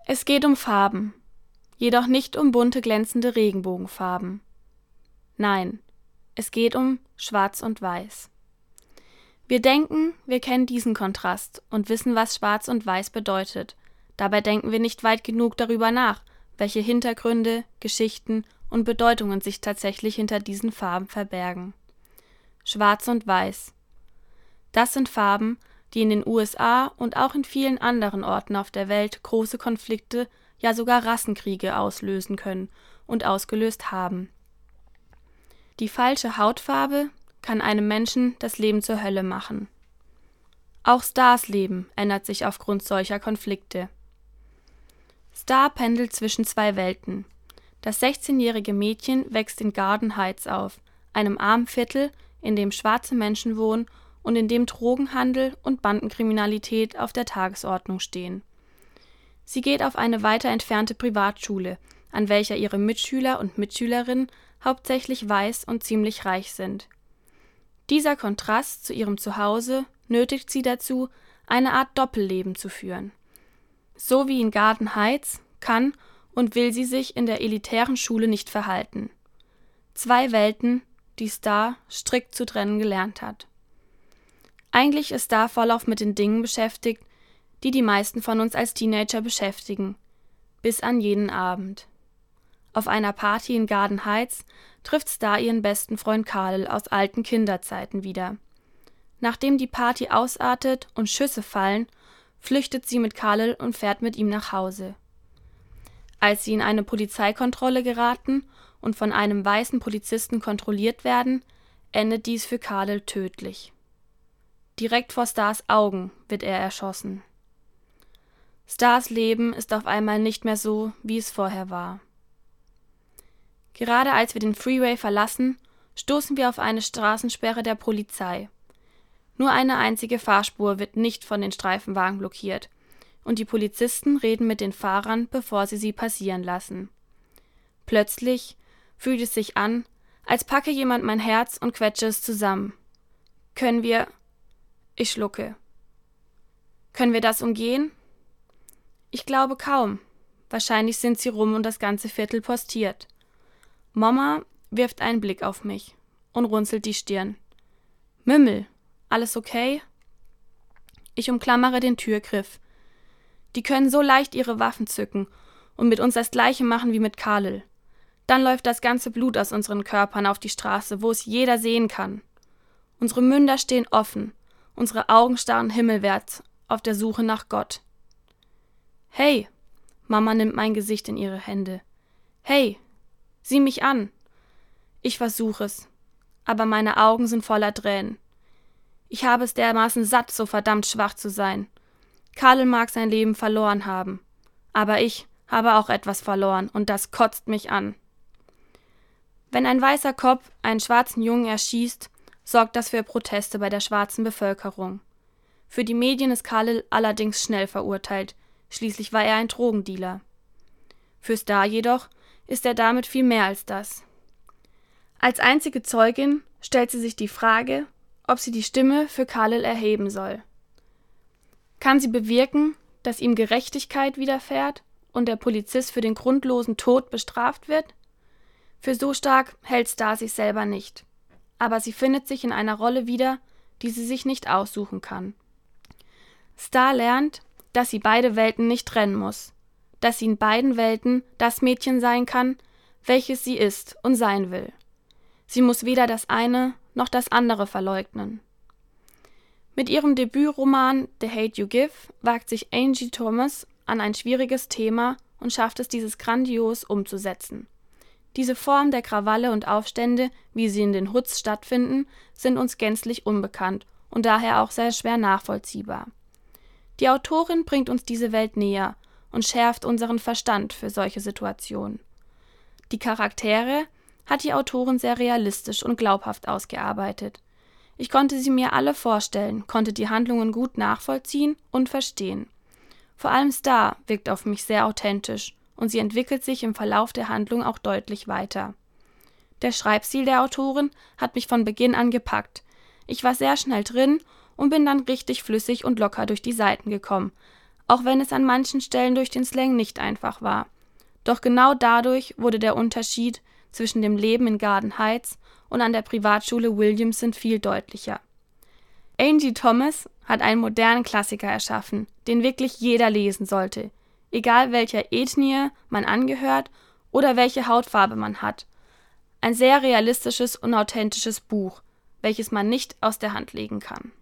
Es geht um Farben, jedoch nicht um bunte glänzende Regenbogenfarben. Nein, es geht um Schwarz und Weiß. Wir denken, wir kennen diesen Kontrast und wissen, was Schwarz und Weiß bedeutet. Dabei denken wir nicht weit genug darüber nach, welche Hintergründe, Geschichten und Bedeutungen sich tatsächlich hinter diesen Farben verbergen. Schwarz und Weiß. Das sind Farben, die in den USA und auch in vielen anderen Orten auf der Welt große Konflikte, ja sogar Rassenkriege auslösen können und ausgelöst haben. Die falsche Hautfarbe kann einem Menschen das Leben zur Hölle machen. Auch Stars Leben ändert sich aufgrund solcher Konflikte. Star pendelt zwischen zwei Welten. Das 16-jährige Mädchen wächst in Garden Heights auf, einem armen Viertel, in dem schwarze Menschen wohnen und in dem Drogenhandel und Bandenkriminalität auf der Tagesordnung stehen. Sie geht auf eine weiter entfernte Privatschule, an welcher ihre Mitschüler und Mitschülerinnen hauptsächlich weiß und ziemlich reich sind. Dieser Kontrast zu ihrem Zuhause nötigt sie dazu, eine Art Doppelleben zu führen. So wie in Garden Heights kann und will sie sich in der elitären Schule nicht verhalten. Zwei Welten, die Star strikt zu trennen gelernt hat. Eigentlich ist Star vollauf mit den Dingen beschäftigt, die die meisten von uns als Teenager beschäftigen, bis an jenen Abend. Auf einer Party in Garden Heights trifft Star ihren besten Freund Carl aus alten Kinderzeiten wieder. Nachdem die Party ausartet und Schüsse fallen, flüchtet sie mit Carl und fährt mit ihm nach Hause. Als sie in eine Polizeikontrolle geraten und von einem weißen Polizisten kontrolliert werden, endet dies für Carl tödlich. Direkt vor Stars Augen wird er erschossen. Stars Leben ist auf einmal nicht mehr so, wie es vorher war. Gerade als wir den Freeway verlassen, stoßen wir auf eine Straßensperre der Polizei. Nur eine einzige Fahrspur wird nicht von den Streifenwagen blockiert, und die Polizisten reden mit den Fahrern, bevor sie passieren lassen. Plötzlich fühlt es sich an, als packe jemand mein Herz und quetsche es zusammen. Können wir... Ich schlucke. Können wir das umgehen? Ich glaube kaum. Wahrscheinlich sind sie rum und das ganze Viertel postiert. Mama wirft einen Blick auf mich und runzelt die Stirn. Mümmel, alles okay? Ich umklammere den Türgriff. Die können so leicht ihre Waffen zücken und mit uns das Gleiche machen wie mit Carl. Dann läuft das ganze Blut aus unseren Körpern auf die Straße, wo es jeder sehen kann. Unsere Münder stehen offen, unsere Augen starren himmelwärts, auf der Suche nach Gott. Hey, Mama nimmt mein Gesicht in ihre Hände. Hey, sieh mich an. Ich versuche es, aber meine Augen sind voller Tränen. Ich habe es dermaßen satt, so verdammt schwach zu sein. Carl mag sein Leben verloren haben, aber ich habe auch etwas verloren und das kotzt mich an. Wenn ein weißer Cop einen schwarzen Jungen erschießt, sorgt das für Proteste bei der schwarzen Bevölkerung. Für die Medien ist Carl allerdings schnell verurteilt, schließlich war er ein Drogendealer. Für Star jedoch ist er damit viel mehr als das. Als einzige Zeugin stellt sie sich die Frage, ob sie die Stimme für Carl erheben soll. Kann sie bewirken, dass ihm Gerechtigkeit widerfährt und der Polizist für den grundlosen Tod bestraft wird? Für so stark hält Star sich selber nicht. Aber sie findet sich in einer Rolle wieder, die sie sich nicht aussuchen kann. Star lernt, dass sie beide Welten nicht trennen muss, dass sie in beiden Welten das Mädchen sein kann, welches sie ist und sein will. Sie muss weder das eine noch das andere verleugnen. Mit ihrem Debütroman The Hate You Give wagt sich Angie Thomas an ein schwieriges Thema und schafft es, dieses grandios umzusetzen. Diese Form der Krawalle und Aufstände, wie sie in den Hoods stattfinden, sind uns gänzlich unbekannt und daher auch sehr schwer nachvollziehbar. Die Autorin bringt uns diese Welt näher und schärft unseren Verstand für solche Situationen. Die Charaktere hat die Autorin sehr realistisch und glaubhaft ausgearbeitet. Ich konnte sie mir alle vorstellen, konnte die Handlungen gut nachvollziehen und verstehen. Vor allem Star wirkt auf mich sehr authentisch und sie entwickelt sich im Verlauf der Handlung auch deutlich weiter. Der Schreibstil der Autorin hat mich von Beginn an gepackt. Ich war sehr schnell drin und bin dann richtig flüssig und locker durch die Seiten gekommen, auch wenn es an manchen Stellen durch den Slang nicht einfach war. Doch genau dadurch wurde der Unterschied zwischen dem Leben in Garden Heights und an der Privatschule Williamson viel deutlicher. Angie Thomas hat einen modernen Klassiker erschaffen, den wirklich jeder lesen sollte, egal welcher Ethnie man angehört oder welche Hautfarbe man hat. Ein sehr realistisches und authentisches Buch, welches man nicht aus der Hand legen kann.